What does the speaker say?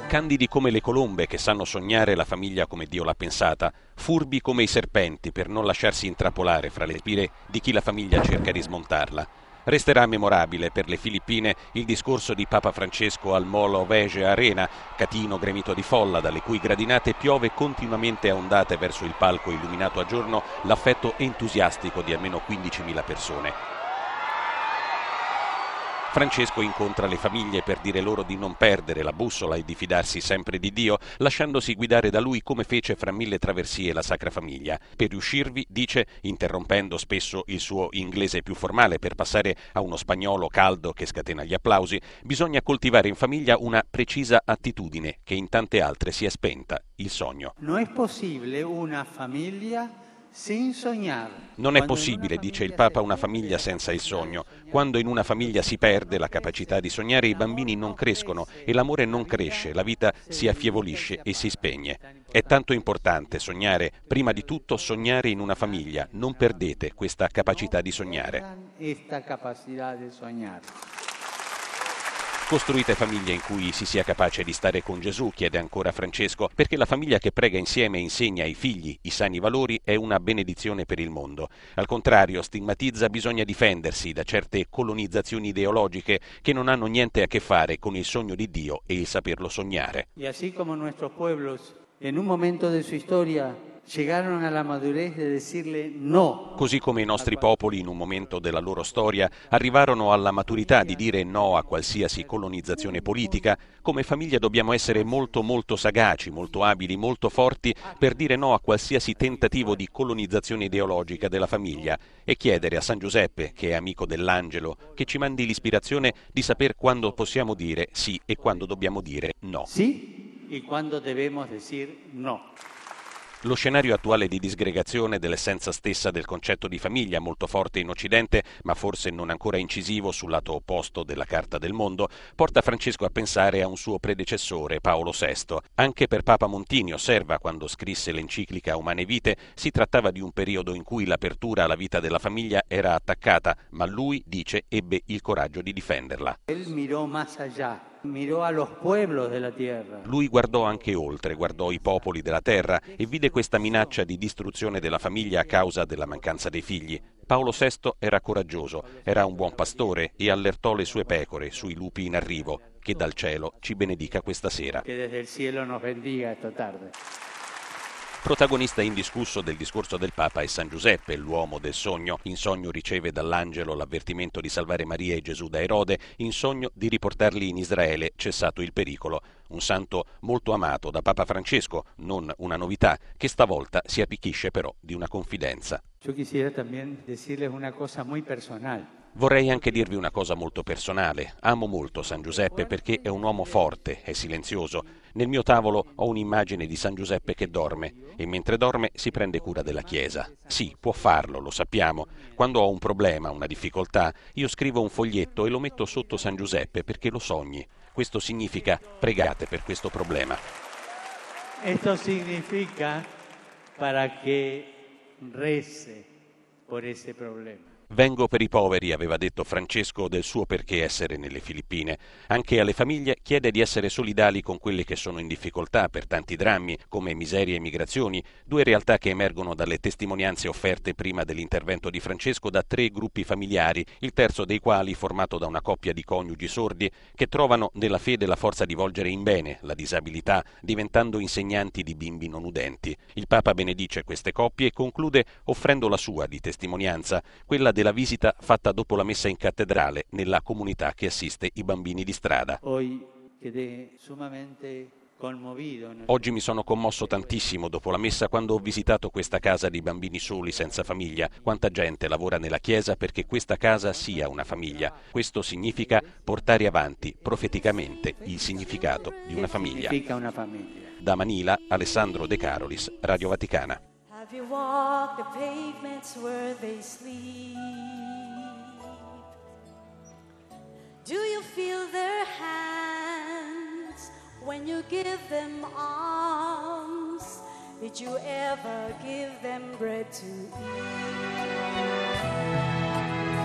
Candidi come le colombe che sanno sognare la famiglia come Dio l'ha pensata, furbi come i serpenti per non lasciarsi intrappolare fra le spire di chi la famiglia cerca di smontarla. Resterà memorabile per le Filippine il discorso di Papa Francesco al Mall of Asia Arena, catino gremito di folla dalle cui gradinate piove continuamente a ondate verso il palco illuminato a giorno l'affetto entusiastico di almeno 15.000 persone. Francesco incontra le famiglie per dire loro di non perdere la bussola e di fidarsi sempre di Dio, lasciandosi guidare da lui come fece fra 1000 traversie la Sacra Famiglia. Per riuscirvi, dice, interrompendo spesso il suo inglese più formale per passare a uno spagnolo caldo che scatena gli applausi, bisogna coltivare in famiglia una precisa attitudine che in tante altre si è spenta, il sogno. Non è possibile una famiglia sin sognare. Non è possibile, dice il Papa, una famiglia senza il sogno. Quando in una famiglia si perde la capacità di sognare, i bambini non crescono e l'amore non cresce, la vita si affievolisce e si spegne. È tanto importante sognare, prima di tutto sognare in una famiglia. Non perdete questa capacità di sognare. Costruite famiglie in cui si sia capace di stare con Gesù, chiede ancora Francesco, perché la famiglia che prega insieme e insegna ai figli i sani valori è una benedizione per il mondo. Al contrario, stigmatizza, bisogna difendersi da certe colonizzazioni ideologiche che non hanno niente a che fare con il sogno di Dio e il saperlo sognare. E così come i nostri popoli, in un momento della sua storia, llegaron alla madurez de decirle no. Così come i nostri popoli in un momento della loro storia arrivarono alla maturità di dire no a qualsiasi colonizzazione politica, come famiglia dobbiamo essere molto sagaci, molto abili, molto forti per dire no a qualsiasi tentativo di colonizzazione ideologica della famiglia e chiedere a San Giuseppe, che è amico dell'angelo, che ci mandi l'ispirazione di saper quando possiamo dire sì e quando dobbiamo dire no. Sì e quando dobbiamo dire no. Lo scenario attuale di disgregazione dell'essenza stessa del concetto di famiglia, molto forte in Occidente, ma forse non ancora incisivo sul lato opposto della Carta del Mondo, porta Francesco a pensare a un suo predecessore, Paolo VI. Anche per Papa Montini, osserva quando scrisse l'enciclica Umane Vite, si trattava di un periodo in cui l'apertura alla vita della famiglia era attaccata, ma lui, dice, ebbe il coraggio di difenderla. Mirò a los pueblos della terra. Lui guardò anche oltre, guardò i popoli della terra e vide questa minaccia di distruzione della famiglia a causa della mancanza dei figli. Paolo VI era coraggioso, era un buon pastore e allertò le sue pecore sui lupi in arrivo, che dal cielo ci benedica questa sera. Che desde il cielo nos bendiga esta tarde. Protagonista indiscusso del discorso del Papa è San Giuseppe, l'uomo del sogno. In sogno riceve dall'angelo l'avvertimento di salvare Maria e Gesù da Erode, in sogno di riportarli in Israele, cessato il pericolo. Un santo molto amato da Papa Francesco, non una novità, che stavolta si arricchisce però di una confidenza. Yo quisiera también decirles una cosa muy personal. Vorrei anche dirvi una cosa molto personale. Amo molto San Giuseppe perché è un uomo forte, è silenzioso. Nel mio tavolo ho un'immagine di San Giuseppe che dorme e mentre dorme si prende cura della Chiesa. Sì, può farlo, lo sappiamo. Quando ho un problema, una difficoltà, io scrivo un foglietto e lo metto sotto San Giuseppe perché lo sogni. Questo significa pregate per questo problema. Esto significa para que rece por ese problema. Vengo per i poveri, aveva detto Francesco del suo perché essere nelle Filippine. Anche alle famiglie chiede di essere solidali con quelle che sono in difficoltà per tanti drammi, come miserie e migrazioni, due realtà che emergono dalle testimonianze offerte prima dell'intervento di Francesco da 3 gruppi familiari, il terzo dei quali formato da una coppia di coniugi sordi che trovano nella fede la forza di volgere in bene la disabilità, diventando insegnanti di bimbi non udenti. Il Papa benedice queste coppie e conclude offrendo la sua di testimonianza, quella della visita fatta dopo la messa in cattedrale nella comunità che assiste i bambini di strada. Oggi mi sono commosso tantissimo dopo la messa quando ho visitato questa casa di bambini soli senza famiglia. Quanta gente lavora nella Chiesa perché questa casa sia una famiglia. Questo significa portare avanti profeticamente il significato di una famiglia. Da Manila, Alessandro De Carolis, Radio Vaticana. Have you walked the pavements where they sleep? Do you feel their hands when you give them arms? Did you ever give them bread to eat?